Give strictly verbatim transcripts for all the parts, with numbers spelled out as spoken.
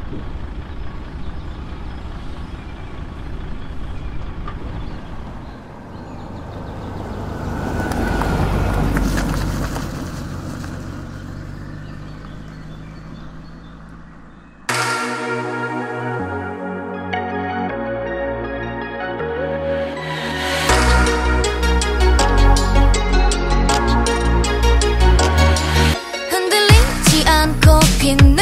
피는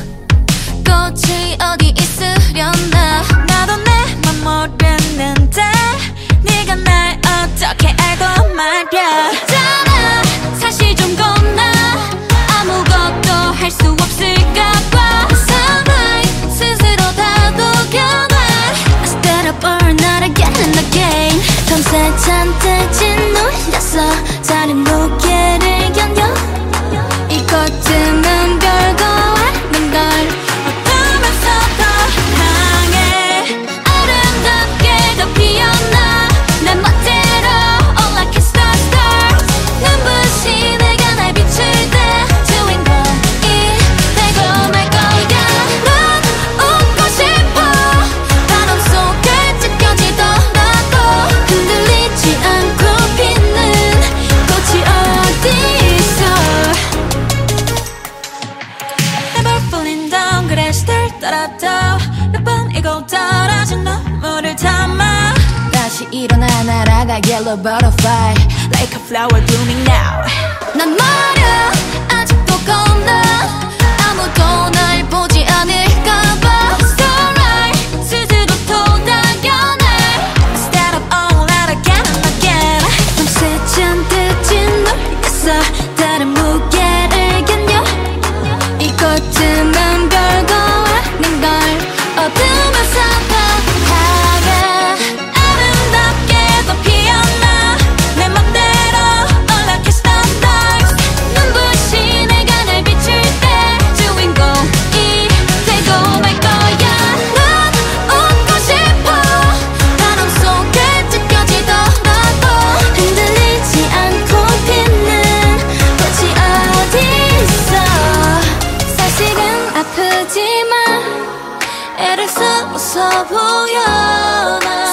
꽃이 어디 있으려나. 나도 내 맘 모르는데 네가 날 어떻게 알고 말야. 있잖아 사실 좀 겁나. 아무것도 할 수 없을까봐. Sunlight 스스로 다 녹여놔. I start up all night again and again. 밤새 잔뜩 짓눌렸어. 다른 무게를 견뎌. 이것쯤은 별거 아닌 걸. 어두면서 더 향해 아름답게 더 피어나. 내 멋대로 all like a star stars. 눈부신 내가 날 비출 때 주인공이 되고 말 거야. 난 웃고 싶어. 바람 속에 찢겨지더라도 흔들리지 않고 피는 꽃이 어디 따라도 몇 번이고 떨어진 눈물을 담아. 다시 일어나 날아가 yellow butterfly like a flower blooming now. 난 말야 아직도 겁나. 아무도 날 보지 않을까봐. Starlight 스스로 도닥여내. Start up all out again and again. 밤새 잔뜩 짓눌렸어. 다른 무게를 견뎌. 이것쯤은 별거 어두면서 더 향해 아름답게 더 피어나. 내 맘대로 all like a star stars. 눈부신 내가 날 비출 때 주인공이 되고 말 거야. 난 웃고 싶어. 바람 속에 찢겨지더라도 흔들리지 않고 피는 꽃이 어딨어. 사실은 아프지만 애를 써 웃어 보여.